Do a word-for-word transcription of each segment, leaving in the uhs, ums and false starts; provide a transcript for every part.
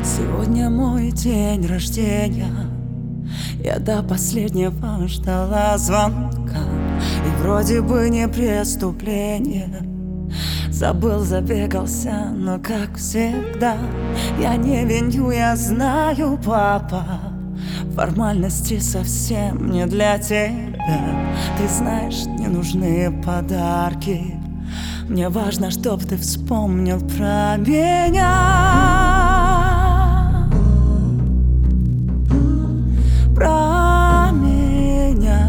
Сегодня мой день рождения. Я до последнего ждала звонка, и вроде бы не преступление. Забыл, забегался, но как всегда я не виню, я знаю, папа. Формальности совсем не для тебя. Ты знаешь, не нужны подарки. Мне важно, чтоб ты вспомнил про меня. Про меня.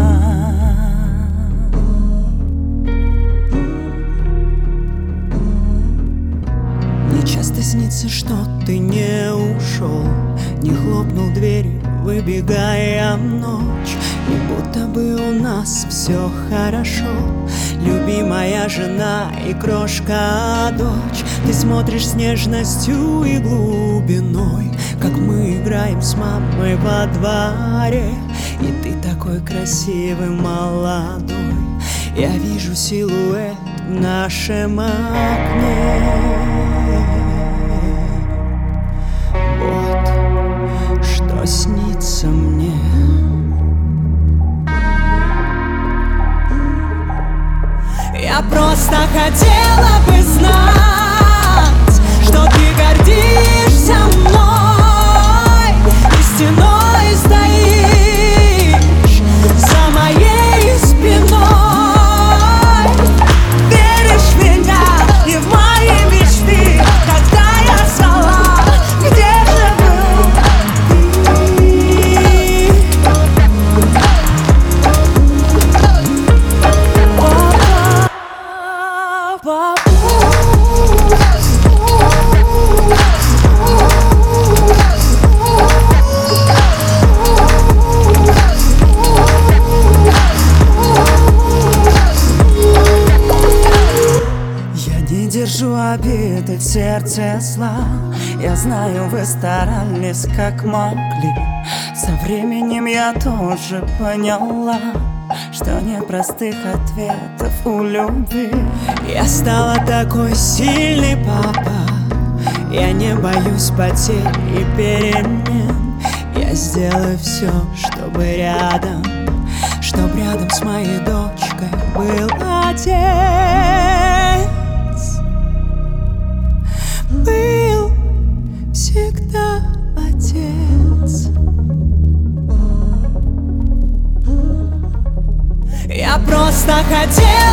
Мне часто снится, что ты не ушел, не хлопнул дверью, выбегая в ночь. И будто бы у нас все хорошо, любимая жена и крошка-дочь. Ты смотришь с нежностью и глубиной, как мы играем с мамой во дворе. И ты такой красивый, молодой. Я вижу силуэт в нашем окне. Вот что снится мне. Я просто хотела бы знать, что ты гордишься мной и стеной стоишь за моей спиной. Веришь в меня и в мои мечты, когда я звала, где же был держу обиды в сердце зла. Я знаю, вы старались как могли. Со временем я тоже поняла, что нет простых ответов у любви. Я стала такой сильный, папа. Я не боюсь потерь и перемен. Я сделаю все, чтобы рядом, чтоб рядом с моей дочкой был отец. Был всегда отец. Я просто хотела